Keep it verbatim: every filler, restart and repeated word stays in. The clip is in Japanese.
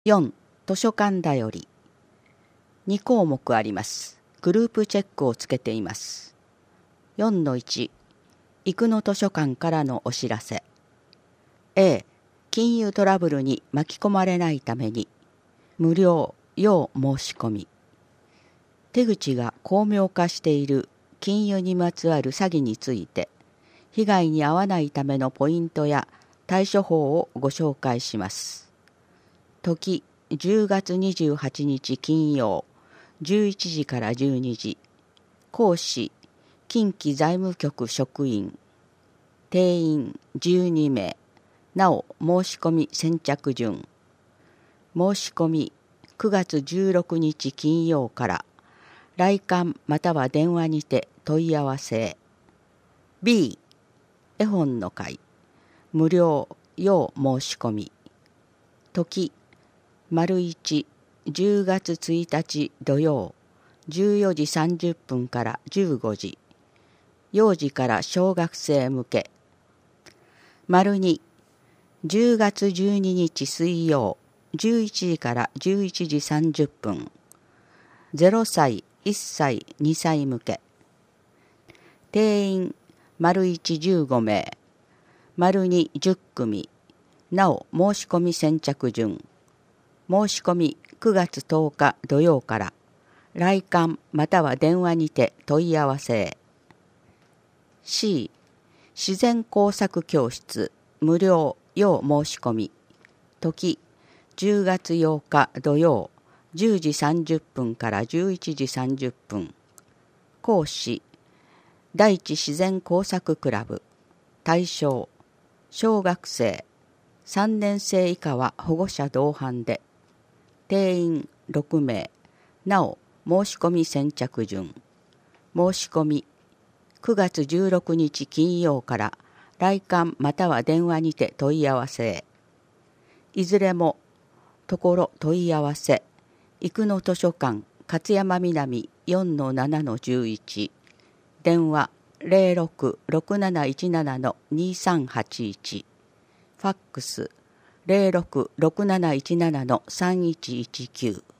よん、図書館だより。に項目あります。グループチェックをつけています。よんのいち、生野図書館からのお知らせ。A、金融トラブルに巻き込まれないために、無料、要申し込み。手口が巧妙化している金融にまつわる詐欺について、被害に遭わないためのポイントや対処法をご紹介します。時、じゅうがつにじゅうはちにち金曜、じゅういちじからじゅうにじ。講師、近畿財務局職員。定員じゅうにめい。なお、申し込み先着順。申し込みくがつじゅうろくにち金曜から、来館または電話にて問い合わせ。B、絵本の会。無料、要申し込み。時、丸一、じゅうがつついたち土曜、じゅうよじさんじゅっぷんからじゅうごじ。幼児から小学生向け。丸二、じゅうがつじゅうににち水曜、じゅういちじからじゅういちじさんじゅっぷん。ゼロさい、いっさい、にさい向け。定員、丸一じゅうごめい。丸二じゅっくみ。なお、申し込み先着順。申し込みくがつとおか土曜から、来館または電話にて問い合わせ。C、自然工作教室、無料、要申し込み。時、じゅうがつようか土曜、じゅうじさんじゅっぷんからじゅういちじさんじゅっぷん。講師、大地自然工作クラブ。対象、小学生、さんねんせい以下は保護者同伴で。定員ろくめい。なお、申し込み先着順。申し込みくがつじゅうろくにち金曜から、来館または電話にて問い合わせ。いずれも、ところ問い合わせ、生野図書館勝山南 よんのななのじゅういち。電話ゼロろく ろくなないちなな にさんはちいち。ファックスゼロろく ろくなないちなな さんいちいちきゅう。